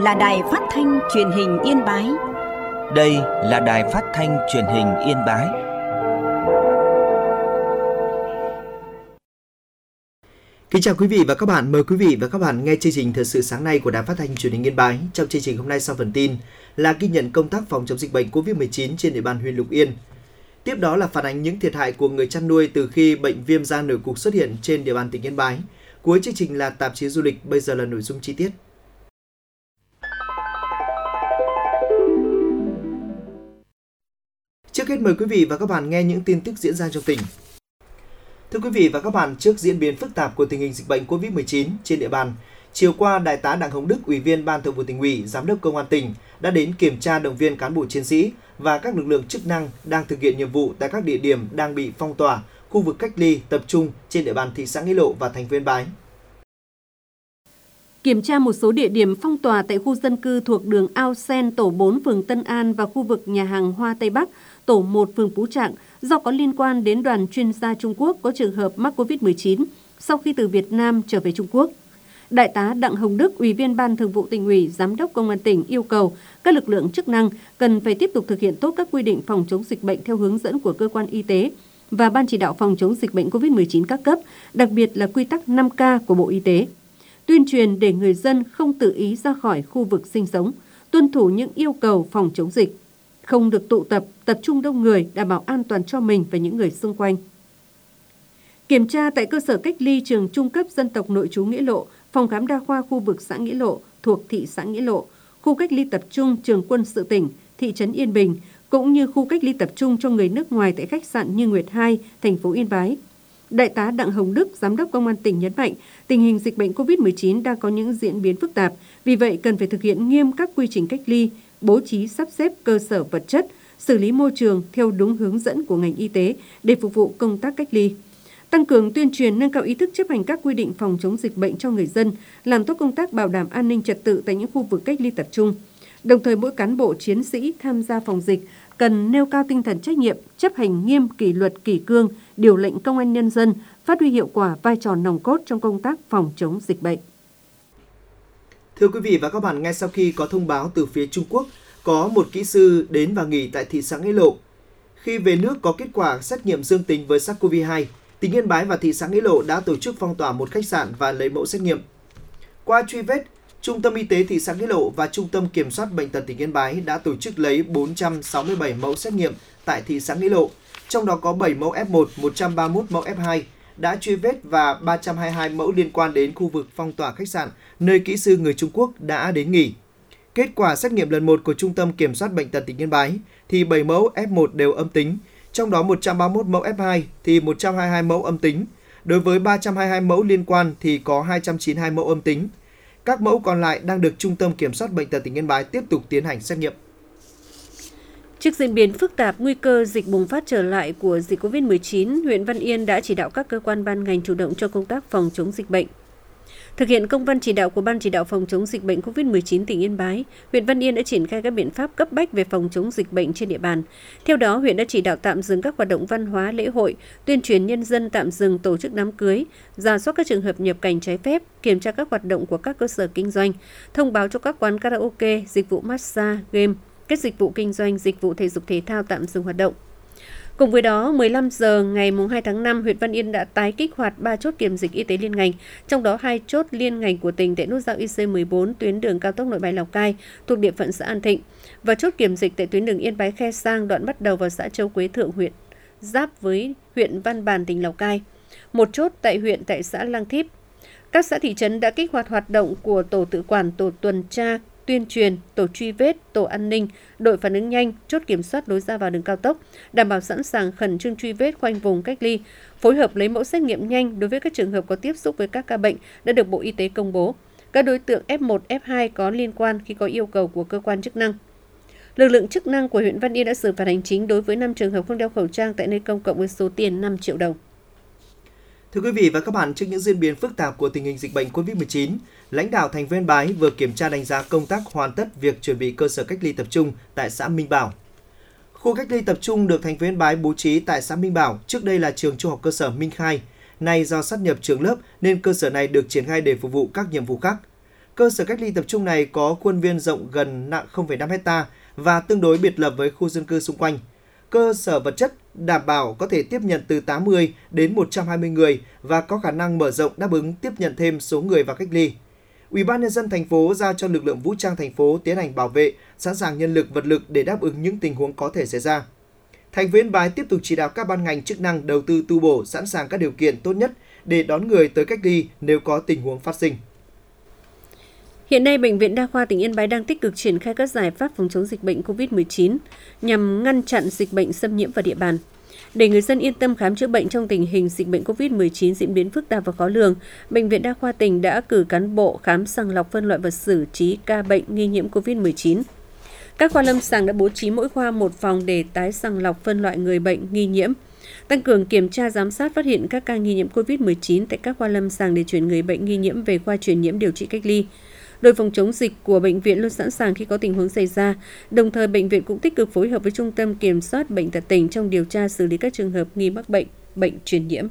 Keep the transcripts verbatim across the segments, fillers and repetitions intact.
là Đài Phát thanh Truyền hình Yên Bái. Đây là Đài Phát thanh Truyền hình Yên Bái. Kính chào quý vị và các bạn, mời quý vị và các bạn nghe chương trình Thời sự sáng nay của Đài Phát thanh Truyền hình Yên Bái. Trong chương trình hôm nay sau phần tin là ghi nhận công tác phòng chống dịch bệnh covid mười chín trên địa bàn huyện Lục Yên. Tiếp đó là phản ánh những thiệt hại của người chăn nuôi từ khi bệnh viêm da nổi cục xuất hiện trên địa bàn tỉnh Yên Bái. Cuối chương trình là tạp chí du lịch, bây giờ là nội dung chi tiết. Trước hết mời quý vị và các bạn nghe những tin tức diễn ra trong tỉnh. Thưa quý vị và các bạn, trước diễn biến phức tạp của tình hình dịch bệnh covid mười chín trên địa bàn, chiều qua, Đại tá Đặng Hồng Đức, Ủy viên Ban Thường vụ Tỉnh ủy, Giám đốc Công an tỉnh đã đến kiểm tra động viên cán bộ chiến sĩ và các lực lượng chức năng đang thực hiện nhiệm vụ tại các địa điểm đang bị phong tỏa, khu vực cách ly tập trung trên địa bàn thị xã Nghĩa Lộ và thành phố Yên Bái. Kiểm tra một số địa điểm phong tỏa tại khu dân cư thuộc đường Ao Sen, tổ bốn, phường Tân An và khu vực nhà hàng Hoa Tây Bắc, tổ một, phường Phú Trạng do có liên quan đến đoàn chuyên gia Trung Quốc có trường hợp mắc covid mười chín sau khi từ Việt Nam trở về Trung Quốc. Đại tá Đặng Hồng Đức, Ủy viên Ban Thường vụ Tỉnh ủy, Giám đốc Công an tỉnh yêu cầu các lực lượng chức năng cần phải tiếp tục thực hiện tốt các quy định phòng chống dịch bệnh theo hướng dẫn của cơ quan y tế và Ban chỉ đạo phòng chống dịch bệnh covid mười chín các cấp, đặc biệt là quy tắc năm K của Bộ Y tế. Tuyên truyền để người dân không tự ý ra khỏi khu vực sinh sống, tuân thủ những yêu cầu phòng chống dịch, không được tụ tập, tập trung đông người, đảm bảo an toàn cho mình và những người xung quanh. Kiểm tra tại cơ sở cách ly trường trung cấp dân tộc nội trú Nghĩa Lộ, phòng khám đa khoa khu vực xã Nghĩa Lộ thuộc thị xã Nghĩa Lộ, khu cách ly tập trung trường quân sự tỉnh, thị trấn Yên Bình, cũng như khu cách ly tập trung cho người nước ngoài tại khách sạn Như Nguyệt hai, thành phố Yên Bái. Đại tá Đặng Hồng Đức, Giám đốc Công an tỉnh nhấn mạnh, tình hình dịch bệnh covid mười chín đang có những diễn biến phức tạp, vì vậy cần phải thực hiện nghiêm các quy trình cách ly, bố trí sắp xếp cơ sở vật chất, xử lý môi trường theo đúng hướng dẫn của ngành y tế để phục vụ công tác cách ly. Tăng cường tuyên truyền, nâng cao ý thức chấp hành các quy định phòng chống dịch bệnh cho người dân, làm tốt công tác bảo đảm an ninh trật tự tại những khu vực cách ly tập trung. Đồng thời, mỗi cán bộ chiến sĩ tham gia phòng dịch cần nêu cao tinh thần trách nhiệm, chấp hành nghiêm kỷ luật kỷ cương, điều lệnh công an nhân dân, phát huy hiệu quả vai trò nòng cốt trong công tác phòng chống dịch bệnh. Thưa quý vị và các bạn, ngay sau khi có thông báo từ phía Trung Quốc có một kỹ sư đến và nghỉ tại thị xã Nghĩa Lộ, khi về nước có kết quả xét nghiệm dương tính với SARS-xê o vê hai, tỉnh Yên Bái và thị xã Nghĩa Lộ đã tổ chức phong tỏa một khách sạn và lấy mẫu xét nghiệm. Qua truy vết, Trung tâm Y tế thị xã Nghĩa Lộ và Trung tâm Kiểm soát Bệnh tật tỉnh Yên Bái đã tổ chức lấy bốn trăm sáu mươi bảy mẫu xét nghiệm tại thị xã Nghĩa Lộ, trong đó có bảy mẫu ép một, một trăm ba mươi mốt mẫu ép hai đã truy vết và ba trăm hai mươi hai mẫu liên quan đến khu vực phong tỏa khách sạn nơi kỹ sư người Trung Quốc đã đến nghỉ. Kết quả xét nghiệm lần một của Trung tâm Kiểm soát Bệnh tật tỉnh Yên Bái thì bảy mẫu ép một đều âm tính, trong đó một trăm ba mươi mốt mẫu ép hai thì một trăm hai mươi hai mẫu âm tính. Đối với ba trăm hai mươi hai mẫu liên quan thì có hai trăm chín mươi hai mẫu âm tính. Các mẫu còn lại đang được Trung tâm Kiểm soát Bệnh tật tỉnh Yên Bái tiếp tục tiến hành xét nghiệm. Trước diễn biến phức tạp, nguy cơ dịch bùng phát trở lại của dịch covid mười chín, huyện Văn Yên đã chỉ đạo các cơ quan ban ngành chủ động cho công tác phòng chống dịch bệnh. Thực hiện công văn chỉ đạo của Ban chỉ đạo phòng chống dịch bệnh covid mười chín tỉnh Yên Bái, huyện Văn Yên đã triển khai các biện pháp cấp bách về phòng chống dịch bệnh trên địa bàn. Theo đó, huyện đã chỉ đạo tạm dừng các hoạt động văn hóa, lễ hội, tuyên truyền nhân dân tạm dừng tổ chức đám cưới, rà soát các trường hợp nhập cảnh trái phép, kiểm tra các hoạt động của các cơ sở kinh doanh, thông báo cho các quán karaoke, dịch vụ massage, game, các dịch vụ kinh doanh, dịch vụ thể dục thể thao tạm dừng hoạt động. Cùng với đó, mười lăm giờ ngày hai tháng năm, huyện Văn Yên đã tái kích hoạt ba chốt kiểm dịch y tế liên ngành, trong đó hai chốt liên ngành của tỉnh tại nút giao I C mười bốn tuyến đường cao tốc Nội Bài Lào Cai thuộc địa phận xã An Thịnh và chốt kiểm dịch tại tuyến đường Yên Bái Khe Sang đoạn bắt đầu vào xã Châu Quế Thượng, huyện giáp với huyện Văn Bàn, tỉnh Lào Cai. Một chốt tại huyện tại xã Lang Thíp. Các xã thị trấn đã kích hoạt hoạt động của tổ tự quản, tổ tuần tra, tuyên truyền, tổ truy vết, tổ an ninh, đội phản ứng nhanh, chốt kiểm soát lối ra vào đường cao tốc, đảm bảo sẵn sàng khẩn trương truy vết khoanh vùng cách ly, phối hợp lấy mẫu xét nghiệm nhanh đối với các trường hợp có tiếp xúc với các ca bệnh đã được Bộ Y tế công bố. Các đối tượng ép một, ép hai có liên quan khi có yêu cầu của cơ quan chức năng. Lực lượng chức năng của huyện Văn Yên đã xử phạt hành chính đối với năm trường hợp không đeo khẩu trang tại nơi công cộng với số tiền năm triệu đồng. Thưa quý vị và các bạn, trước những diễn biến phức tạp của tình hình dịch bệnh covid mười chín, lãnh đạo thành phố Yên Bái vừa kiểm tra đánh giá công tác hoàn tất việc chuẩn bị cơ sở cách ly tập trung tại xã Minh Bảo. Khu cách ly tập trung được thành phố Yên Bái bố trí tại xã Minh Bảo, trước đây là trường trung học cơ sở Minh Khai. Nay do sát nhập trường lớp nên cơ sở này được triển khai để phục vụ các nhiệm vụ khác. Cơ sở cách ly tập trung này có khuôn viên rộng gần không phẩy năm ha và tương đối biệt lập với khu dân cư xung quanh. Cơ sở vật chất đảm bảo có thể tiếp nhận từ tám mươi đến một trăm hai mươi người và có khả năng mở rộng đáp ứng tiếp nhận thêm số người vào cách ly. Ủy ban nhân dân thành phố giao cho lực lượng vũ trang thành phố tiến hành bảo vệ, sẵn sàng nhân lực vật lực để đáp ứng những tình huống có thể xảy ra. Thành phố Yên Bái tiếp tục chỉ đạo các ban ngành chức năng đầu tư tu bổ sẵn sàng các điều kiện tốt nhất để đón người tới cách ly nếu có tình huống phát sinh. Hiện nay, Bệnh viện Đa khoa tỉnh Yên Bái đang tích cực triển khai các giải pháp phòng chống dịch bệnh covid mười chín nhằm ngăn chặn dịch bệnh xâm nhiễm vào địa bàn. Để người dân yên tâm khám chữa bệnh trong tình hình dịch bệnh covid mười chín diễn biến phức tạp và khó lường, Bệnh viện Đa khoa tỉnh đã cử cán bộ khám sàng lọc phân loại và xử trí ca bệnh nghi nhiễm covid mười chín. Các khoa lâm sàng đã bố trí mỗi khoa một phòng để tái sàng lọc phân loại người bệnh nghi nhiễm, tăng cường kiểm tra giám sát phát hiện các ca nghi nhiễm covid mười chín tại các khoa lâm sàng để chuyển người bệnh nghi nhiễm về khoa truyền nhiễm điều trị cách ly. Đội phòng chống dịch của bệnh viện luôn sẵn sàng khi có tình huống xảy ra. Đồng thời, bệnh viện cũng tích cực phối hợp với Trung tâm Kiểm soát Bệnh tật tỉnh trong điều tra xử lý các trường hợp nghi mắc bệnh, bệnh truyền nhiễm.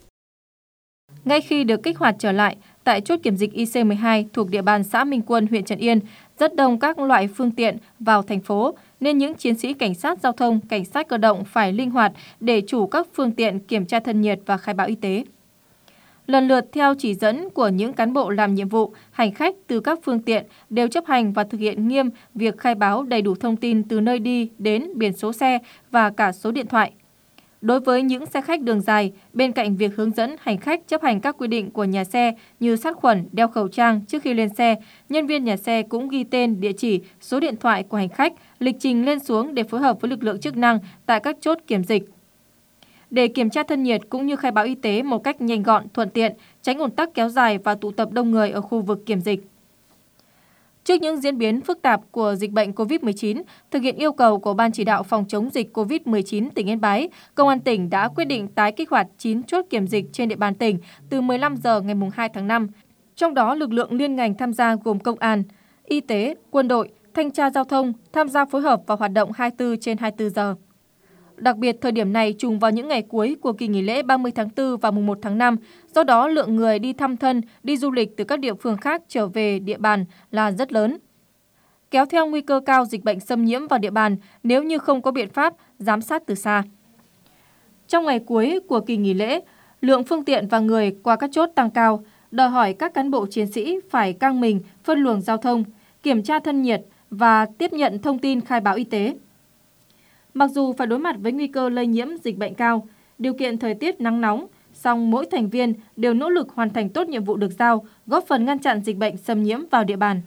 Ngay khi được kích hoạt trở lại, tại chốt kiểm dịch I C mười hai thuộc địa bàn xã Minh Quân, huyện Trần Yên, rất đông các loại phương tiện vào thành phố, nên những chiến sĩ cảnh sát giao thông, cảnh sát cơ động phải linh hoạt để chủ các phương tiện kiểm tra thân nhiệt và khai báo y tế. Lần lượt theo chỉ dẫn của những cán bộ làm nhiệm vụ, hành khách từ các phương tiện đều chấp hành và thực hiện nghiêm việc khai báo đầy đủ thông tin từ nơi đi đến biển số xe và cả số điện thoại. Đối với những xe khách đường dài, bên cạnh việc hướng dẫn hành khách chấp hành các quy định của nhà xe như sát khuẩn, đeo khẩu trang trước khi lên xe, nhân viên nhà xe cũng ghi tên, địa chỉ, số điện thoại của hành khách, lịch trình lên xuống để phối hợp với lực lượng chức năng tại các chốt kiểm dịch. Để kiểm tra thân nhiệt cũng như khai báo y tế một cách nhanh gọn, thuận tiện, tránh ùn tắc kéo dài và tụ tập đông người ở khu vực kiểm dịch. Trước những diễn biến phức tạp của dịch bệnh covid mười chín, thực hiện yêu cầu của Ban chỉ đạo phòng chống dịch covid mười chín tỉnh Yên Bái, Công an tỉnh đã quyết định tái kích hoạt chín chốt kiểm dịch trên địa bàn tỉnh từ mười lăm giờ ngày hai tháng năm. Trong đó, lực lượng liên ngành tham gia gồm công an, y tế, quân đội, thanh tra giao thông tham gia phối hợp và hoạt động hai mươi tư trên hai mươi tư giờ. Đặc biệt, thời điểm này trùng vào những ngày cuối của kỳ nghỉ lễ ba mươi tháng tư và mùng một tháng năm, do đó lượng người đi thăm thân, đi du lịch từ các địa phương khác trở về địa bàn là rất lớn. Kéo theo nguy cơ cao dịch bệnh xâm nhiễm vào địa bàn nếu như không có biện pháp giám sát từ xa. Trong ngày cuối của kỳ nghỉ lễ, lượng phương tiện và người qua các chốt tăng cao, đòi hỏi các cán bộ chiến sĩ phải căng mình phân luồng giao thông, kiểm tra thân nhiệt và tiếp nhận thông tin khai báo y tế. Mặc dù phải đối mặt với nguy cơ lây nhiễm dịch bệnh cao, điều kiện thời tiết nắng nóng, song mỗi thành viên đều nỗ lực hoàn thành tốt nhiệm vụ được giao, góp phần ngăn chặn dịch bệnh xâm nhiễm vào địa bàn.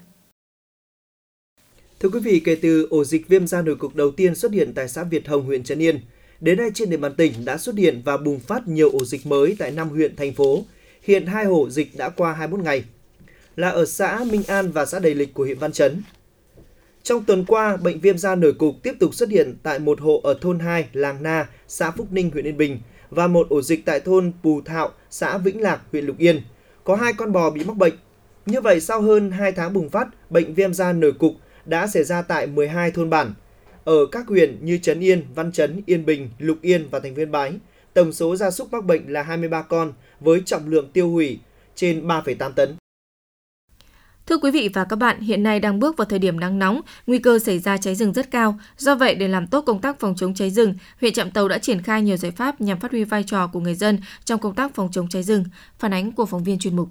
Thưa quý vị, kể từ ổ dịch viêm da nổi cục đầu tiên xuất hiện tại xã Việt Hồng, huyện Trấn Yên, đến nay trên địa bàn tỉnh đã xuất hiện và bùng phát nhiều ổ dịch mới tại năm huyện, thành phố. Hiện hai ổ dịch đã qua hai mươi mốt ngày, là ở xã Minh An và xã Đầy Lịch của huyện Văn Chấn. Trong tuần qua, bệnh viêm da nổi cục tiếp tục xuất hiện tại một hộ ở thôn hai, làng Na, xã Phúc Ninh, huyện Yên Bình và một ổ dịch tại thôn Pù Thạo, xã Vĩnh Lạc, huyện Lục Yên. Có hai con bò bị mắc bệnh. Như vậy, sau hơn hai tháng bùng phát, bệnh viêm da nổi cục đã xảy ra tại mười hai thôn bản ở các huyện như Trấn Yên, Văn Chấn, Yên Bình, Lục Yên và thành phố Yên Bái. Tổng số gia súc mắc bệnh là hai mươi ba con với trọng lượng tiêu hủy trên ba phẩy tám tấn. Thưa quý vị và các bạn, hiện nay đang bước vào thời điểm nắng nóng, nguy cơ xảy ra cháy rừng rất cao. Do vậy, để làm tốt công tác phòng chống cháy rừng, huyện Trạm Tấu đã triển khai nhiều giải pháp nhằm phát huy vai trò của người dân trong công tác phòng chống cháy rừng. Phản ánh của phóng viên chuyên mục.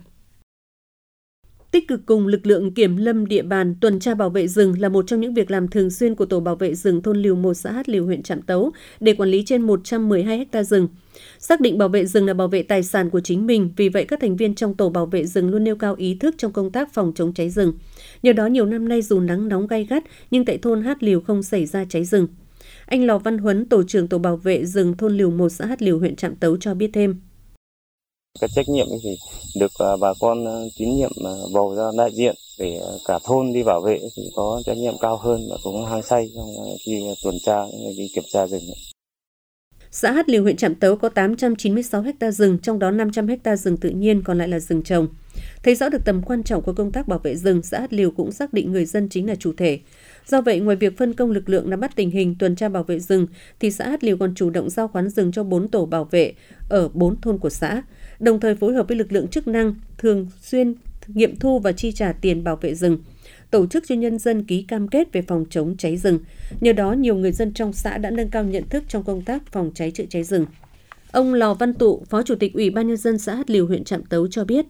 Tích cực cùng lực lượng kiểm lâm địa bàn tuần tra bảo vệ rừng là một trong những việc làm thường xuyên của tổ bảo vệ rừng thôn Liều một, xã Hát Liều, huyện Trạm Tấu để quản lý trên một trăm mười hai ha rừng. Xác định bảo vệ rừng là bảo vệ tài sản của chính mình, vì vậy các thành viên trong tổ bảo vệ rừng luôn nêu cao ý thức trong công tác phòng chống cháy rừng. Nhờ đó nhiều năm nay dù nắng nóng gay gắt nhưng tại thôn Hát Liều không xảy ra cháy rừng. Anh Lò Văn Huấn, tổ trưởng tổ bảo vệ rừng thôn Liều một, xã Hát Liều, huyện Trạm Tấu cho biết thêm. Cái trách nhiệm thì được bà con tín nhiệm bầu ra đại diện để cả thôn đi bảo vệ thì có trách nhiệm cao hơn và cũng hăng say trong khi tuần tra, đi kiểm tra rừng. Xã Hát Liều, huyện Trạm Tấu có tám trăm chín mươi sáu ha rừng, trong đó năm trăm ha rừng tự nhiên, còn lại là rừng trồng. Thấy rõ được tầm quan trọng của công tác bảo vệ rừng, xã Hát Liều cũng xác định người dân chính là chủ thể. Do vậy, ngoài việc phân công lực lượng nắm bắt tình hình tuần tra bảo vệ rừng, thì xã Hát Liều còn chủ động giao khoán rừng cho bốn tổ bảo vệ ở bốn thôn của xã, đồng thời phối hợp với lực lượng chức năng thường xuyên nghiệm thu và chi trả tiền bảo vệ rừng, tổ chức cho nhân dân ký cam kết về phòng chống cháy rừng. Nhờ đó, nhiều người dân trong xã đã nâng cao nhận thức trong công tác phòng cháy chữa cháy rừng. Ông Lò Văn Tụ, Phó Chủ tịch Ủy ban Nhân dân xã Hát Lìu, huyện Trạm Tấu cho biết.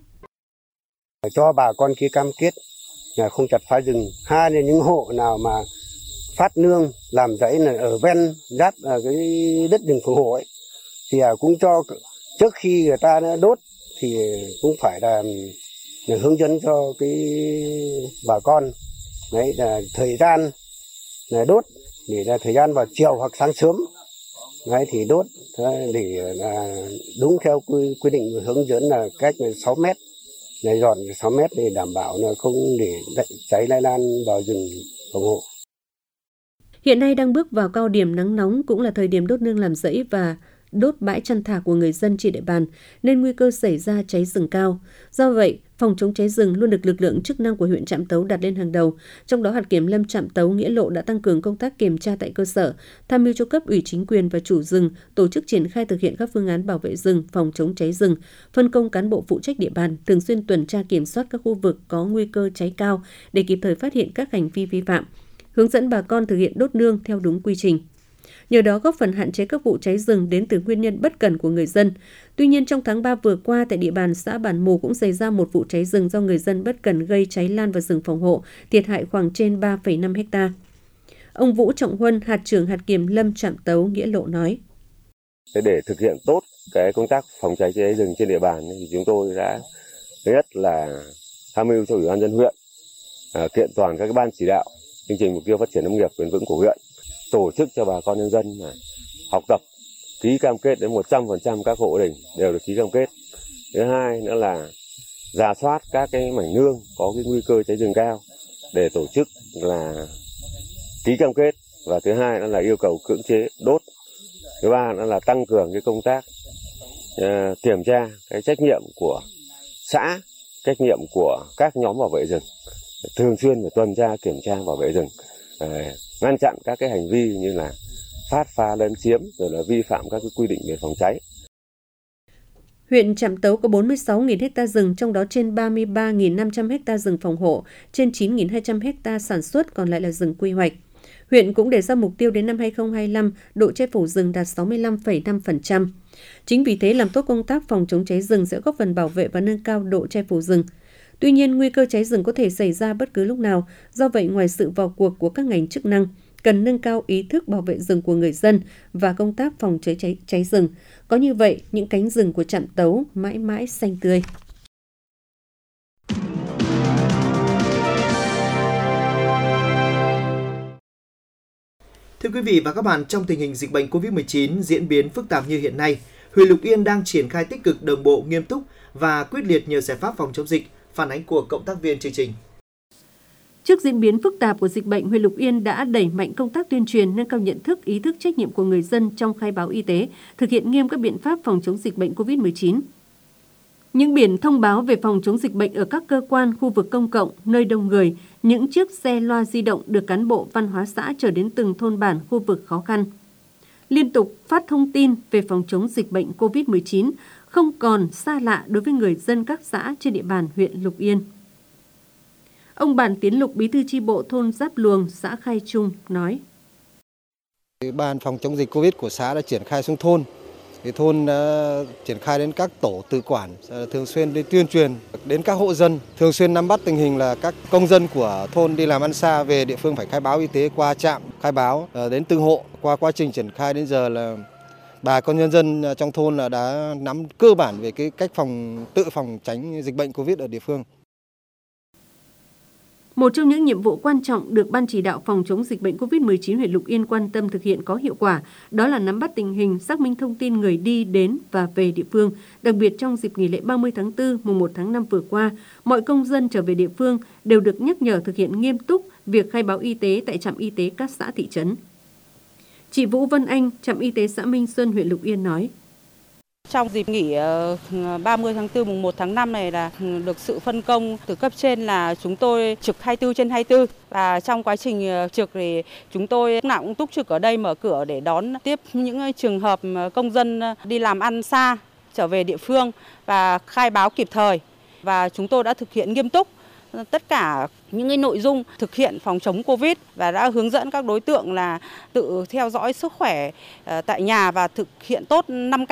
Cho bà con ký cam kết là không chặt phá rừng. Hai là những hộ nào mà phát nương làm rẫy là ở ven giáp ở cái đất rừng phòng hộ ấy, thì cũng cho trước khi người ta đốt thì cũng phải là, là hướng dẫn cho cái bà con đấy là thời gian là đốt để là thời gian vào chiều hoặc sáng sớm đấy thì đốt để là đúng theo quy, quy định hướng dẫn là cách sáu mét này, dọn sáu mét để đảm bảo là không để cháy lây lan vào rừng phòng hộ. Hiện nay đang bước vào cao điểm nắng nóng, cũng là thời điểm đốt nương làm rẫy và đốt bãi chăn thả của người dân trên địa bàn, nên nguy cơ xảy ra cháy rừng cao. Do vậy, phòng chống cháy rừng luôn được lực lượng chức năng của huyện Trạm Tấu đặt lên hàng đầu. Trong đó, hạt kiểm lâm Trạm Tấu Nghĩa Lộ đã tăng cường công tác kiểm tra tại cơ sở, tham mưu cho cấp ủy chính quyền và chủ rừng tổ chức triển khai thực hiện các phương án bảo vệ rừng, phòng chống cháy rừng, phân công cán bộ phụ trách địa bàn thường xuyên tuần tra kiểm soát các khu vực có nguy cơ cháy cao để kịp thời phát hiện các hành vi vi phạm, hướng dẫn bà con thực hiện đốt nương theo đúng quy trình. Nhờ đó góp phần hạn chế các vụ cháy rừng đến từ nguyên nhân bất cẩn của người dân. Tuy nhiên, trong tháng ba vừa qua, tại địa bàn xã Bản Mù cũng xảy ra một vụ cháy rừng do người dân bất cẩn gây cháy lan vào rừng phòng hộ, thiệt hại khoảng trên ba phẩy năm héc ta. Ông Vũ Trọng Huân, hạt trưởng hạt kiểm lâm Trạm Tấu Nghĩa Lộ nói. Để thực hiện tốt cái công tác phòng cháy cháy rừng trên địa bàn thì chúng tôi đã thứ nhất là tham mưu cho Ủy ban nhân dân huyện à, kiện toàn các ban chỉ đạo chương trình mục tiêu phát triển nông nghiệp bền vững của huyện, tổ chức cho bà con nhân dân học tập, ký cam kết đến một trăm phần trăm các hộ đình đều được ký cam kết. Thứ hai nữa là rà soát các cái mảnh nương có cái nguy cơ cháy rừng cao để tổ chức là ký cam kết, và thứ hai nữa là yêu cầu cưỡng chế đốt. Thứ ba nữa là tăng cường cái công tác uh, kiểm tra cái trách nhiệm của xã, trách nhiệm của các nhóm bảo vệ rừng, thường xuyên phải tuần tra kiểm tra bảo vệ rừng, uh, ngăn chặn các cái hành vi như là phát phá lấn chiếm rồi là vi phạm các cái quy định về phòng cháy. Huyện Trạm Tấu có bốn mươi sáu nghìn ha rừng, trong đó trên ba mươi ba nghìn năm trăm ha rừng phòng hộ, trên chín nghìn hai trăm ha sản xuất, còn lại là rừng quy hoạch. Huyện cũng đề ra mục tiêu đến năm hai không hai lăm, độ che phủ rừng đạt sáu mươi lăm phẩy năm phần trăm. Chính vì thế, làm tốt công tác phòng chống cháy rừng sẽ góp phần bảo vệ và nâng cao độ che phủ rừng. Tuy nhiên, nguy cơ cháy rừng có thể xảy ra bất cứ lúc nào, do vậy ngoài sự vào cuộc của các ngành chức năng, cần nâng cao ý thức bảo vệ rừng của người dân và công tác phòng cháy cháy, cháy rừng. Có như vậy, những cánh rừng của Trạm Tấu mãi mãi xanh tươi. Thưa quý vị và các bạn, trong tình hình dịch bệnh covid mười chín diễn biến phức tạp như hiện nay, huyện Lục Yên đang triển khai tích cực, đồng bộ, nghiêm túc và quyết liệt nhiều giải pháp phòng chống dịch. Phản ánh của cộng tác viên chương trình. Trước diễn biến phức tạp của dịch bệnh, huyện Lục Yên đã đẩy mạnh công tác tuyên truyền, nâng cao nhận thức, ý thức trách nhiệm của người dân trong khai báo y tế, thực hiện nghiêm các biện pháp phòng chống dịch bệnh covid mười chín. Những biển thông báo về phòng chống dịch bệnh ở các cơ quan, khu vực công cộng, nơi đông người, những chiếc xe loa di động được cán bộ văn hóa xã chở đến từng thôn bản, khu vực khó khăn. Liên tục phát thông tin về phòng chống dịch bệnh covid mười chín không còn xa lạ đối với người dân các xã trên địa bàn huyện Lục Yên. Ông Bản Tiến Lục, bí thư chi bộ thôn Giáp Luồng, xã Khai Trung nói. Ban phòng chống dịch Covid của xã đã triển khai xuống thôn. Thì thôn đã triển khai đến các tổ tự quản, thường xuyên đi tuyên truyền đến các hộ dân, thường xuyên nắm bắt tình hình là các công dân của thôn đi làm ăn xa về địa phương phải khai báo y tế qua trạm khai báo đến từng hộ. Qua quá trình triển khai đến giờ là bà con nhân dân trong thôn là đã nắm cơ bản về cái cách phòng tự phòng tránh dịch bệnh Covid ở địa phương. Một trong những nhiệm vụ quan trọng được Ban chỉ đạo phòng chống dịch bệnh covid mười chín huyện Lục Yên quan tâm thực hiện có hiệu quả, đó là nắm bắt tình hình, xác minh thông tin người đi, đến và về địa phương. Đặc biệt trong dịp nghỉ lễ ba mươi tháng tư, mùng một tháng năm vừa qua, mọi công dân trở về địa phương đều được nhắc nhở thực hiện nghiêm túc việc khai báo y tế tại trạm y tế các xã thị trấn. Chị Vũ Vân Anh, trạm y tế xã Minh Xuân, huyện Lục Yên nói. Trong dịp nghỉ ba mươi tháng tư mùng một tháng năm này là được sự phân công từ cấp trên là chúng tôi trực hai mươi bốn trên hai mươi bốn, và trong quá trình trực thì chúng tôi lúc nào cũng túc trực ở đây, mở cửa để đón tiếp những trường hợp công dân đi làm ăn xa trở về địa phương và khai báo kịp thời. và chúng tôi đã thực hiện nghiêm túc tất cả những cái nội dung thực hiện phòng chống Covid và đã hướng dẫn các đối tượng là tự theo dõi sức khỏe tại nhà và thực hiện tốt năm K.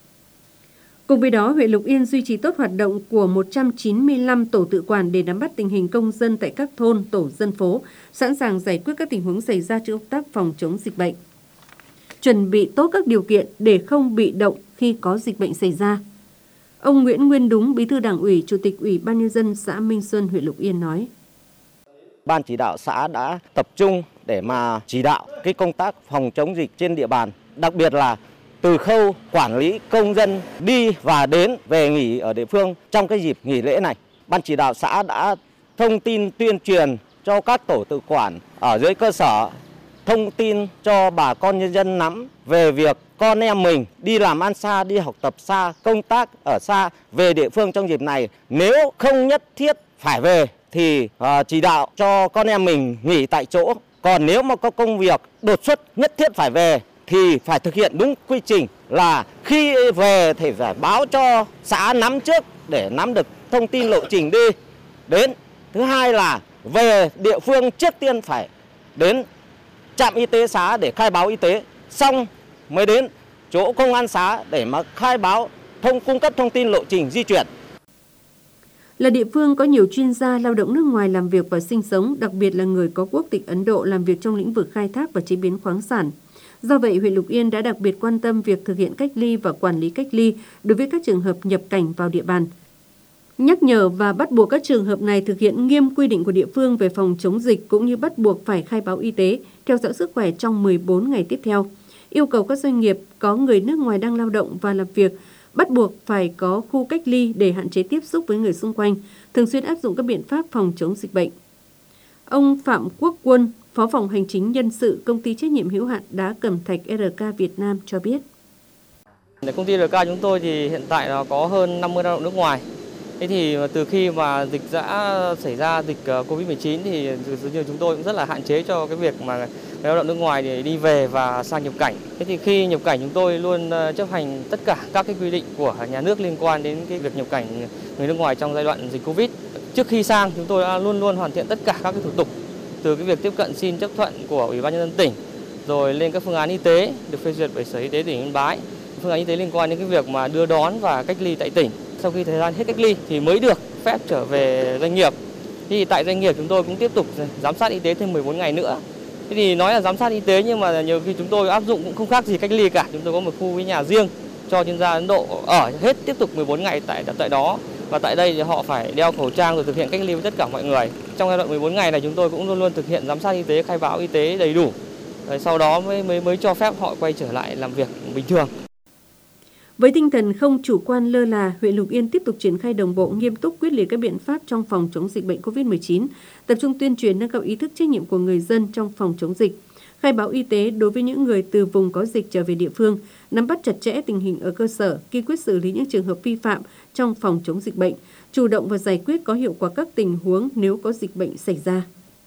Cùng với đó, huyện Lục Yên duy trì tốt hoạt động của một trăm chín mươi lăm tổ tự quản để nắm bắt tình hình công dân tại các thôn, tổ dân phố, sẵn sàng giải quyết các tình huống xảy ra trong công tác phòng chống dịch bệnh. Chuẩn bị tốt các điều kiện để không bị động khi có dịch bệnh xảy ra. Ông Nguyễn Nguyên Đúng, Bí thư Đảng ủy, Chủ tịch Ủy ban Nhân dân xã Minh Xuân, huyện Lục Yên nói. Ban chỉ đạo xã đã tập trung để mà chỉ đạo cái công tác phòng chống dịch trên địa bàn, đặc biệt là từ khâu quản lý công dân đi và đến về nghỉ ở địa phương trong cái dịp nghỉ lễ này. Ban chỉ đạo xã đã thông tin tuyên truyền cho các tổ tự quản ở dưới cơ sở, thông tin cho bà con nhân dân nắm về việc con em mình đi làm ăn xa, đi học tập xa, công tác ở xa về địa phương trong dịp này. Nếu không nhất thiết phải về thì uh, chỉ đạo cho con em mình nghỉ tại chỗ. Còn nếu mà có công việc đột xuất nhất thiết phải về thì phải thực hiện đúng quy trình là khi về thì phải báo cho xã nắm trước để nắm được thông tin lộ trình đi đến. Thứ hai là về địa phương trước tiên phải đến trạm y tế xã để khai báo y tế, xong mới đến chỗ công an xã để mà khai báo thông cung cấp thông tin lộ trình di chuyển. Là địa phương có nhiều chuyên gia lao động nước ngoài làm việc và sinh sống, đặc biệt là người có quốc tịch Ấn Độ làm việc trong lĩnh vực khai thác và chế biến khoáng sản. Do vậy, huyện Lục Yên đã đặc biệt quan tâm việc thực hiện cách ly và quản lý cách ly đối với các trường hợp nhập cảnh vào địa bàn. Nhắc nhở và bắt buộc các trường hợp này thực hiện nghiêm quy định của địa phương về phòng chống dịch cũng như bắt buộc phải khai báo y tế, theo dõi sức khỏe trong mười bốn ngày tiếp theo. Yêu cầu các doanh nghiệp có người nước ngoài đang lao động và làm việc bắt buộc phải có khu cách ly để hạn chế tiếp xúc với người xung quanh, thường xuyên áp dụng các biện pháp phòng chống dịch bệnh. Ông Phạm Quốc Quân, Phó phòng Hành chính Nhân sự Công ty trách nhiệm hữu hạn Đá Cẩm Thạch rờ ca Việt Nam cho biết. Công ty rờ ca chúng tôi thì hiện tại là có hơn năm mươi lao động nước ngoài. Thế thì từ khi mà dịch đã xảy ra dịch Covid mười chín thì dường như chúng tôi cũng rất là hạn chế cho cái việc mà lao động nước ngoài để đi về và sang nhập cảnh. Thế thì khi nhập cảnh chúng tôi luôn chấp hành tất cả các cái quy định của nhà nước liên quan đến cái việc nhập cảnh người nước ngoài trong giai đoạn dịch Covid. Trước khi sang chúng tôi đã luôn luôn hoàn thiện tất cả các cái thủ tục, từ cái việc tiếp cận xin chấp thuận của Ủy ban Nhân dân tỉnh, rồi lên các phương án y tế được phê duyệt bởi Sở Y tế tỉnh Yên Bái, phương án y tế liên quan đến cái việc mà đưa đón và cách ly tại tỉnh. Sau khi thời gian hết cách ly thì mới được phép trở về doanh nghiệp. Thì tại doanh nghiệp chúng tôi cũng tiếp tục giám sát y tế thêm mười bốn ngày nữa. Thế thì nói là giám sát y tế nhưng mà nhiều khi chúng tôi áp dụng cũng không khác gì cách ly cả. Chúng tôi có một khu với nhà riêng cho chuyên gia Ấn Độ ở hết tiếp tục mười bốn ngày tại tại đó. Và tại đây thì họ phải đeo khẩu trang rồi thực hiện cách ly với tất cả mọi người. Trong giai đoạn mười bốn ngày này chúng tôi cũng luôn luôn thực hiện giám sát y tế, khai báo y tế đầy đủ. Rồi sau đó mới mới mới cho phép họ quay trở lại làm việc bình thường. Với tinh thần không chủ quan lơ là, huyện Lục Yên tiếp tục triển khai đồng bộ, nghiêm túc, quyết liệt các biện pháp trong phòng chống dịch bệnh Covid mười chín, tập trung tuyên truyền nâng cao ý thức trách nhiệm của người dân trong phòng chống dịch, khai báo y tế đối với những người từ vùng có dịch trở về địa phương, nắm bắt chặt chẽ tình hình ở cơ sở, kiên quyết xử lý những trường hợp vi phạm trong phòng chống dịch bệnh, chủ động và giải quyết có hiệu quả các tình huống nếu có dịch bệnh xảy ra.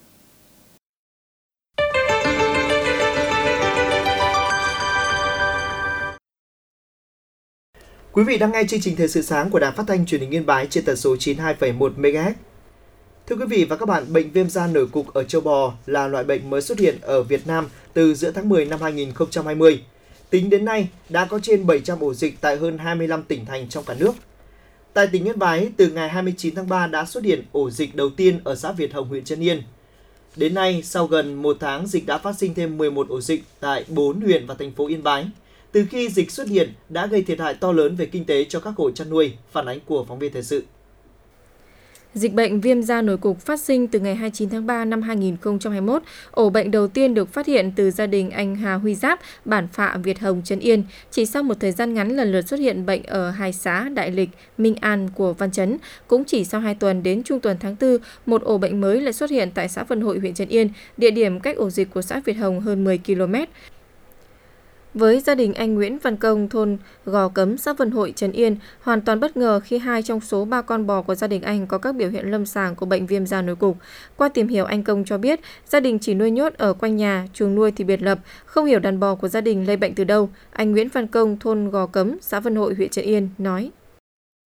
Quý vị đang nghe chương trình Thời sự sáng của Đài Phát thanh Truyền hình Yên Bái trên tần số chín mươi hai phẩy một mê ga héc. Thưa quý vị và các bạn, bệnh viêm da nổi cục ở trâu bò là loại bệnh mới xuất hiện ở Việt Nam từ giữa tháng mười năm hai nghìn không trăm hai mươi. Tính đến nay, đã có trên bảy trăm ổ dịch tại hơn hai mươi lăm tỉnh thành trong cả nước. Tại tỉnh Yên Bái, từ ngày hai mươi chín tháng ba đã xuất hiện ổ dịch đầu tiên ở xã Việt Hồng, huyện Trấn Yên. Đến nay, sau gần một tháng, dịch đã phát sinh thêm mười một ổ dịch tại bốn huyện và thành phố Yên Bái. Từ khi dịch xuất hiện đã gây thiệt hại to lớn về kinh tế cho các hộ chăn nuôi, phản ánh của phóng viên thời sự. Dịch bệnh viêm da nổi cục phát sinh từ ngày hai mươi chín tháng ba năm hai nghìn không trăm hai mươi mốt. Ổ bệnh đầu tiên được phát hiện từ gia đình anh Hà Huy Giáp, bản Phạ, Việt Hồng, Trấn Yên. Chỉ sau một thời gian ngắn lần lượt xuất hiện bệnh ở hai xã Đại Lịch, Minh An của Văn Chấn. Cũng chỉ sau hai tuần đến trung tuần tháng tư, một ổ bệnh mới lại xuất hiện tại xã Vân Hội, huyện Trấn Yên, địa điểm cách ổ dịch của xã Việt Hồng hơn mười ki lô mét. Với gia đình anh Nguyễn Văn Công, thôn Gò Cấm, xã Vân Hội, Trấn Yên, hoàn toàn bất ngờ khi hai trong số ba con bò của gia đình anh có các biểu hiện lâm sàng của bệnh viêm da nổi cục. Qua tìm hiểu, anh Công cho biết gia đình chỉ nuôi nhốt ở quanh nhà, chuồng nuôi thì biệt lập, không hiểu đàn bò của gia đình lây bệnh từ đâu. Anh Nguyễn Văn Công, thôn Gò Cấm, xã Vân Hội, huyện Trấn Yên nói: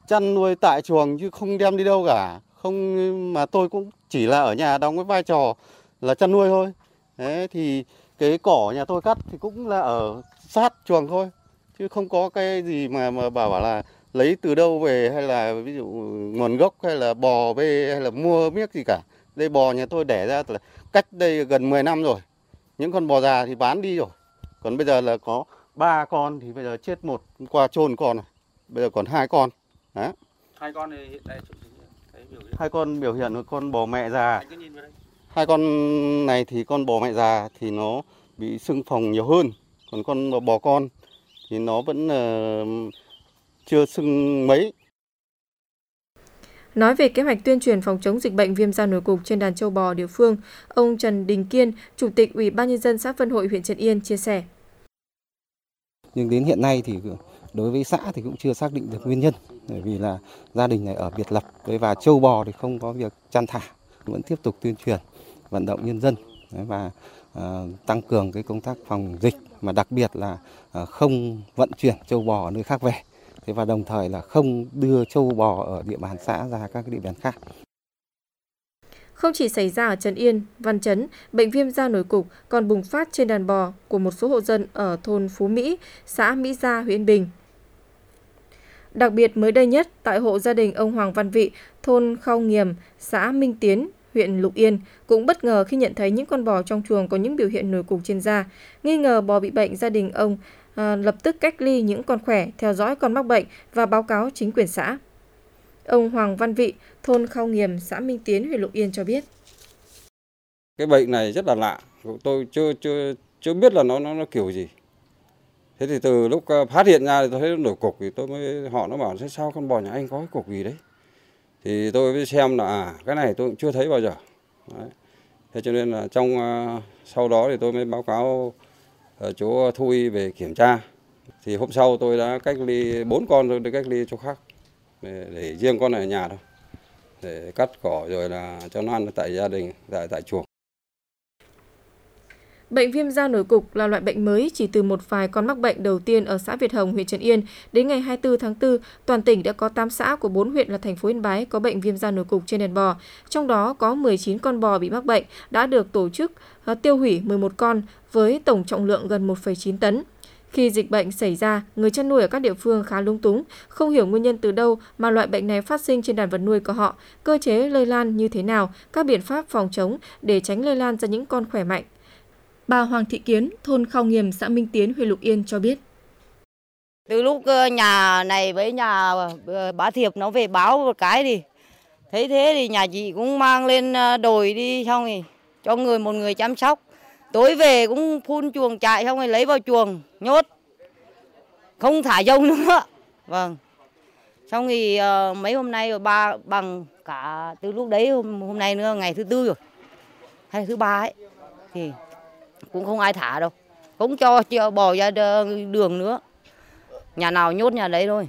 chăn nuôi tại chuồng chứ không đem đi đâu cả. Không, mà tôi cũng chỉ là ở nhà đóng cái vai trò là chăn nuôi thôi. Đấy, thì cái cỏ nhà tôi cắt thì cũng là ở sát chuồng thôi, chứ không có cái gì mà mà bảo bảo là lấy từ đâu về, hay là ví dụ nguồn gốc, hay là bò về, hay là mua miếc gì cả. Đây bò nhà tôi đẻ ra là cách đây gần mười năm rồi. Những con bò già thì bán đi rồi. Còn bây giờ là có ba con thì bây giờ chết một, qua chôn con này. Bây giờ còn hai con. Đấy. Hai con này hiện tại thấy biểu hiện. Hai con biểu hiện là con bò mẹ già. Hai con này thì con bò mẹ già thì nó bị sưng phồng nhiều hơn. Còn con bò con thì nó vẫn uh, chưa sưng mấy. Nói về kế hoạch tuyên truyền phòng chống dịch bệnh viêm da nổi cục trên đàn trâu bò địa phương, ông Trần Đình Kiên, Chủ tịch Ủy ban Nhân dân xã Vân Hội, huyện Trần Yên chia sẻ. Nhưng đến hiện nay thì đối với xã thì cũng chưa xác định được nguyên nhân, bởi vì là gia đình này ở biệt lập và trâu bò thì không có việc chăn thả, vẫn tiếp tục tuyên truyền vận động nhân dân và uh, tăng cường cái công tác phòng dịch, mà đặc biệt là uh, không vận chuyển trâu bò ở nơi khác về. Thế và đồng thời là không đưa trâu bò ở địa bàn xã ra các cái địa bàn khác. Không chỉ xảy ra ở Trần Yên, Văn Chấn, bệnh viêm da nổi cục còn bùng phát trên đàn bò của một số hộ dân ở thôn Phú Mỹ, xã Mỹ Gia, huyện Bình. Đặc biệt mới đây nhất, tại hộ gia đình ông Hoàng Văn Vị, thôn Khao Nghiềm, xã Minh Tiến, huyện Lục Yên, cũng bất ngờ khi nhận thấy những con bò trong chuồng có những biểu hiện nổi cục trên da. Nghi ngờ bò bị bệnh, gia đình ông à, lập tức cách ly những con khỏe, theo dõi con mắc bệnh và báo cáo chính quyền xã. Ông Hoàng Văn Vị, thôn Khao Nghiềm, xã Minh Tiến, huyện Lục Yên cho biết. Cái bệnh này rất là lạ, tôi chưa chưa chưa biết là nó nó, nó kiểu gì. Thế thì từ lúc phát hiện ra thì tôi thấy nó nổi cục thì tôi mới họ nó bảo sao con bò nhà anh có cái cục gì đấy. Thì tôi mới xem là à, cái này tôi cũng chưa thấy bao giờ. Đấy. Thế cho nên là trong uh, sau đó thì tôi mới báo cáo ở chỗ thú y về kiểm tra. Thì hôm sau tôi đã cách ly bốn con, tôi đi cách ly chỗ khác để, để riêng con này ở nhà thôi, để cắt cỏ rồi là cho nó ăn tại gia đình, tại tại chuồng. Bệnh viêm da nổi cục là loại bệnh mới, chỉ từ một vài con mắc bệnh đầu tiên ở xã Việt Hồng, huyện Trần Yên. Đến ngày hai mươi tư tháng tư, toàn tỉnh đã có tám xã của bốn huyện là thành phố Yên Bái có bệnh viêm da nổi cục trên đàn bò. Trong đó có mười chín con bò bị mắc bệnh, đã được tổ chức uh, tiêu hủy mười một con với tổng trọng lượng gần một phẩy chín tấn. Khi dịch bệnh xảy ra, người chăn nuôi ở các địa phương khá lúng túng, không hiểu nguyên nhân từ đâu mà loại bệnh này phát sinh trên đàn vật nuôi của họ, cơ chế lây lan như thế nào, các biện pháp phòng chống để tránh lây lan ra những con khỏe mạnh. Bà Hoàng Thị Kiến, thôn Khao Nghiềm, xã Minh Tiến, huyện Lục Yên cho biết. Từ lúc nhà này với nhà bá Thiệp nó về báo một cái thì thấy thế thì nhà chị cũng mang lên đồi đi, xong rồi cho người một người chăm sóc. Tối về cũng phun chuồng trại, xong rồi lấy vào chuồng nhốt, không thả rông nữa. Vâng. Xong thì uh, mấy hôm nay rồi ba bằng cả từ lúc đấy hôm, hôm nay nữa ngày thứ tư rồi hay thứ ba ấy thì cũng không ai thả đâu, cũng cho, cho bò ra đường nữa, nhà nào nhốt nhà đấy thôi.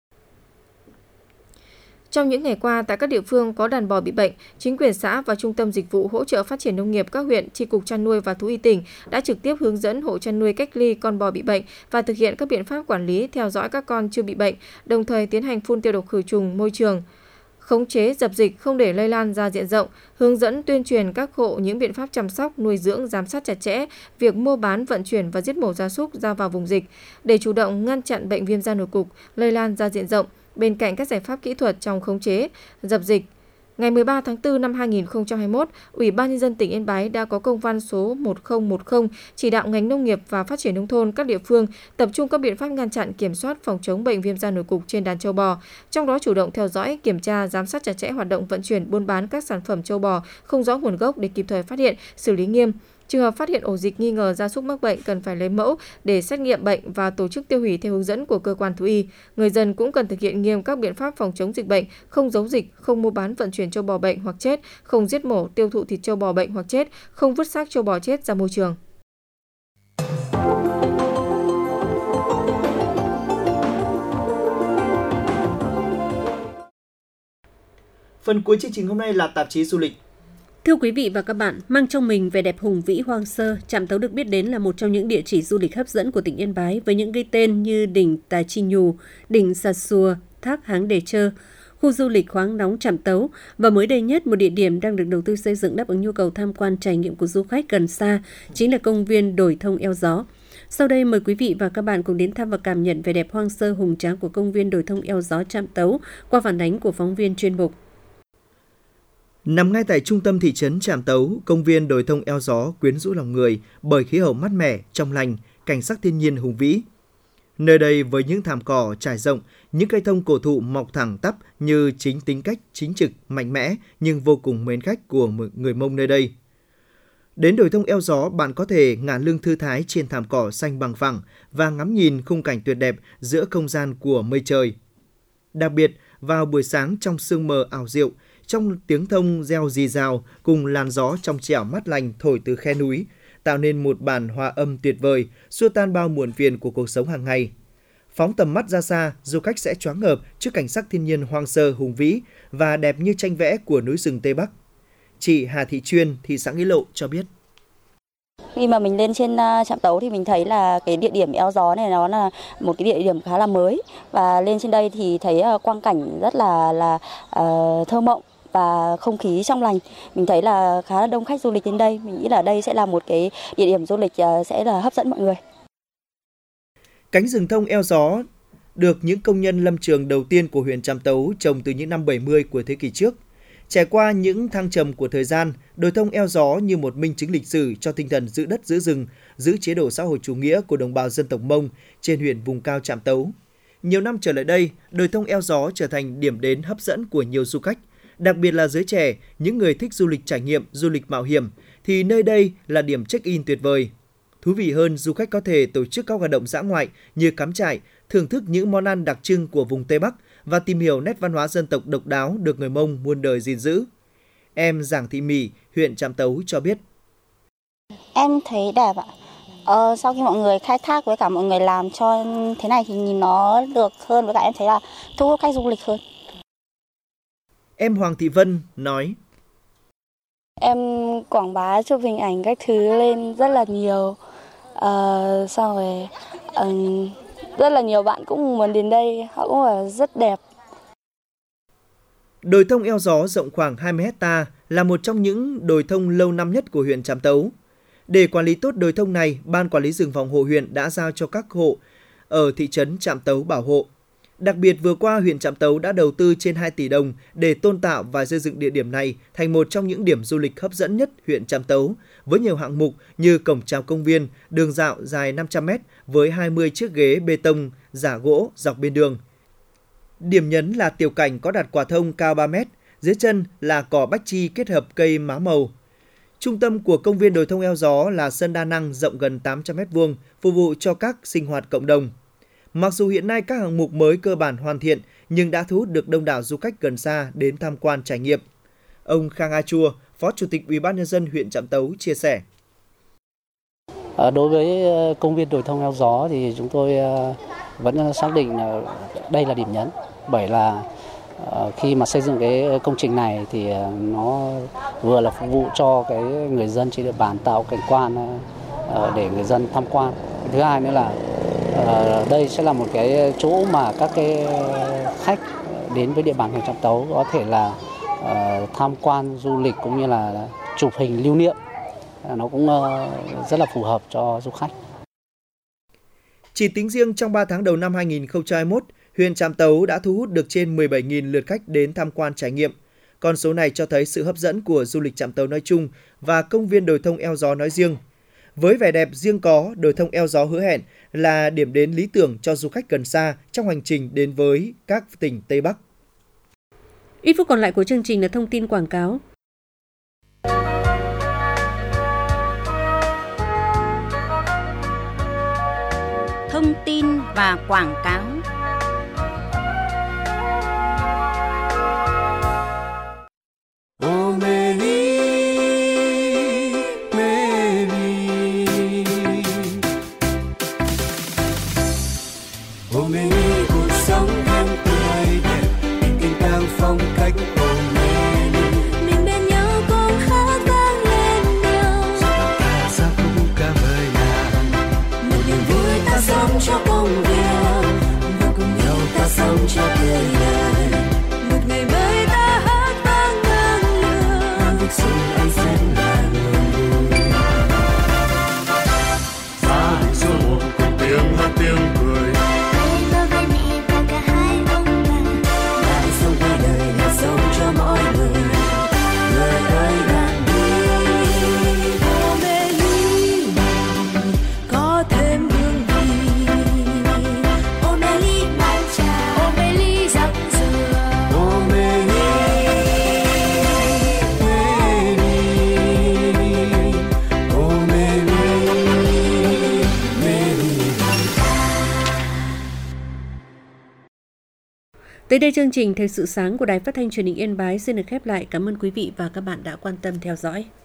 Trong những ngày qua, tại các địa phương có đàn bò bị bệnh, chính quyền xã và Trung tâm Dịch vụ Hỗ trợ Phát triển Nông nghiệp các huyện, Chi cục Chăn nuôi và Thú y tỉnh đã trực tiếp hướng dẫn hộ chăn nuôi cách ly con bò bị bệnh và thực hiện các biện pháp quản lý, theo dõi các con chưa bị bệnh, đồng thời tiến hành phun tiêu độc khử trùng môi trường, khống chế dập dịch không để lây lan ra diện rộng, hướng dẫn tuyên truyền các hộ những biện pháp chăm sóc, nuôi dưỡng, giám sát chặt chẽ việc mua bán, vận chuyển và giết mổ gia súc ra vào vùng dịch để chủ động ngăn chặn bệnh viêm da nổi cục lây lan ra diện rộng. Bên cạnh các giải pháp kỹ thuật trong khống chế, dập dịch, ngày mười ba tháng tư năm hai nghìn không trăm hai mươi mốt, Ủy ban Nhân dân tỉnh Yên Bái đã có công văn số một nghìn mười chỉ đạo ngành nông nghiệp và phát triển nông thôn các địa phương tập trung các biện pháp ngăn chặn, kiểm soát, phòng chống bệnh viêm da nổi cục trên đàn trâu bò, trong đó chủ động theo dõi, kiểm tra, giám sát chặt chẽ hoạt động vận chuyển, buôn bán các sản phẩm trâu bò không rõ nguồn gốc để kịp thời phát hiện, xử lý nghiêm. Trường hợp phát hiện ổ dịch nghi ngờ gia súc mắc bệnh cần phải lấy mẫu để xét nghiệm bệnh và tổ chức tiêu hủy theo hướng dẫn của cơ quan thú y. Người dân cũng cần thực hiện nghiêm các biện pháp phòng chống dịch bệnh, không giấu dịch, không mua bán vận chuyển trâu bò bệnh hoặc chết, không giết mổ, tiêu thụ thịt trâu bò bệnh hoặc chết, không vứt xác trâu bò chết ra môi trường. Phần cuối chương trình hôm nay là tạp chí du lịch. Thưa quý vị và các bạn, mang trong mình vẻ đẹp hùng vĩ hoang sơ, Trạm Tấu được biết đến là một trong những địa chỉ du lịch hấp dẫn của tỉnh Yên Bái với những cái tên như đỉnh Tà Chi Nhù, đỉnh Sà Sùa, Thác Háng Đề Chơ, khu du lịch khoáng nóng Trạm Tấu và mới đây nhất một địa điểm đang được đầu tư xây dựng đáp ứng nhu cầu tham quan trải nghiệm của du khách gần xa chính là công viên Đồi Thông Eo Gió. Sau đây mời quý vị và các bạn cùng đến thăm và cảm nhận vẻ đẹp hoang sơ hùng tráng của công viên Đồi Thông Eo Gió Trạm Tấu qua phản ánh của phóng viên chuyên mục. Nằm ngay tại trung tâm thị trấn Trạm Tấu, công viên Đồi Thông Eo Gió quyến rũ lòng người bởi khí hậu mát mẻ, trong lành, cảnh sắc thiên nhiên hùng vĩ. Nơi đây với những thảm cỏ trải rộng, những cây thông cổ thụ mọc thẳng tắp như chính tính cách chính trực, mạnh mẽ nhưng vô cùng mến khách của người Mông nơi đây. Đến Đồi Thông Eo Gió, bạn có thể ngả lưng thư thái trên thảm cỏ xanh bằng phẳng và ngắm nhìn khung cảnh tuyệt đẹp giữa không gian của mây trời. Đặc biệt, vào buổi sáng trong sương mờ ảo diệu, trong tiếng thông reo rì rào cùng làn gió trong trẻo mát lành thổi từ khe núi, tạo nên một bản hòa âm tuyệt vời, xua tan bao muộn phiền của cuộc sống hàng ngày. Phóng tầm mắt ra xa, du khách sẽ choáng ngợp trước cảnh sắc thiên nhiên hoang sơ hùng vĩ và đẹp như tranh vẽ của núi rừng Tây Bắc. Chị Hà Thị Chuyên, thị xã Nghĩa Lộ cho biết. Khi mà mình lên trên Trạm Tấu thì mình thấy là cái địa điểm Eo Gió này nó là một cái địa điểm khá là mới, và lên trên đây thì thấy quang cảnh rất là là uh, thơ mộng và không khí trong lành. Mình thấy là khá là đông khách du lịch đến đây. Mình nghĩ là đây sẽ là một cái địa điểm du lịch uh, sẽ là hấp dẫn mọi người. Cánh rừng thông Eo Gió được những công nhân lâm trường đầu tiên của huyện Trạm Tấu trồng từ những năm bảy mươi của thế kỷ trước. Trải qua những thăng trầm của thời gian, Đồi Thông Eo Gió như một minh chứng lịch sử cho tinh thần giữ đất giữ rừng, giữ chế độ xã hội chủ nghĩa của đồng bào dân tộc Mông trên huyện vùng cao Trạm Tấu. Nhiều năm trở lại đây, Đồi Thông Eo Gió trở thành điểm đến hấp dẫn của nhiều du khách, đặc biệt là giới trẻ, những người thích du lịch trải nghiệm, du lịch mạo hiểm, thì nơi đây là điểm check-in tuyệt vời. Thú vị hơn, du khách có thể tổ chức các hoạt động dã ngoại như cắm trại, thưởng thức những món ăn đặc trưng của vùng Tây Bắc và tìm hiểu nét văn hóa dân tộc độc đáo được người Mông muôn đời gìn giữ. Em Giàng Thị Mì, huyện Trạm Tấu cho biết. Em thấy đẹp ạ. Ờ, sau khi mọi người khai thác với cả mọi người làm cho thế này thì nhìn nó được hơn, với cả em thấy là thu hút khách du lịch hơn. Em Hoàng Thị Vân nói. Em quảng bá chụp hình ảnh các thứ lên rất là nhiều. Uh, xong rồi uh, rất là nhiều bạn cũng muốn đến đây, họ cũng là rất đẹp. Đồi Thông Eo Gió rộng khoảng hai mươi héc ta là một trong những đồi thông lâu năm nhất của huyện Trạm Tấu. Để quản lý tốt đồi thông này, Ban Quản lý rừng phòng hộ huyện đã giao cho các hộ ở thị trấn Trạm Tấu bảo hộ. Đặc biệt vừa qua, huyện Trạm Tấu đã đầu tư trên hai tỷ đồng để tôn tạo và xây dựng địa điểm này thành một trong những điểm du lịch hấp dẫn nhất huyện Trạm Tấu, với nhiều hạng mục như cổng chào công viên, đường dạo dài năm trăm mét với hai mươi chiếc ghế bê tông, giả gỗ dọc bên đường. Điểm nhấn là tiểu cảnh có đặt quả thông cao ba mét, dưới chân là cỏ bách chi kết hợp cây má màu. Trung tâm của công viên Đồi Thông Eo Gió là sân đa năng rộng gần tám trăm mét vuông, phục vụ cho các sinh hoạt cộng đồng. Mặc dù hiện nay các hạng mục mới cơ bản hoàn thiện, nhưng đã thu hút được đông đảo du khách gần xa đến tham quan trải nghiệm. Ông Khang A Chua, Phó Chủ tịch Ủy ban nhân dân huyện Trạm Tấu chia sẻ. Đối với công viên Đồi Thông Eo Gió thì chúng tôi vẫn xác định là đây là điểm nhấn, bởi là khi mà xây dựng cái công trình này thì nó vừa là phục vụ cho cái người dân trên địa bàn, tạo cảnh quan để người dân tham quan. Thứ hai nữa là đây sẽ là một cái chỗ mà các cái khách đến với địa bàn huyện Trạm Tấu có thể là tham quan du lịch cũng như là chụp hình lưu niệm. Nó cũng rất là phù hợp cho du khách. Chỉ tính riêng trong ba tháng đầu năm hai nghìn không trăm hai mươi mốt, huyện Trạm Tấu đã thu hút được trên mười bảy nghìn lượt khách đến tham quan trải nghiệm. Con số này cho thấy sự hấp dẫn của du lịch Trạm Tấu nói chung và công viên Đồi Thông Eo Gió nói riêng. Với vẻ đẹp riêng có, Đồi Thông Eo Gió hứa hẹn là điểm đến lý tưởng cho du khách gần xa trong hành trình đến với các tỉnh Tây Bắc. Ít phút còn lại của chương trình là thông tin quảng cáo. Thông tin và quảng cáo. Oh, Mary, Mary. Oh, Mary, cuộc sống thêm tươi đẹp, tình tình càng phong cách. Oh, Mary, mình bên nhau cùng hát vang lên nhau. Sao ta ca, sao cũng ca vời nàng. Một niềm vui ta sống cho công việc, và cùng nhau ta sống cho tươi. Tới đây chương trình Thời sự sáng của Đài Phát thanh Truyền hình Yên Bái xin được khép lại. Cảm ơn quý vị và các bạn đã quan tâm theo dõi.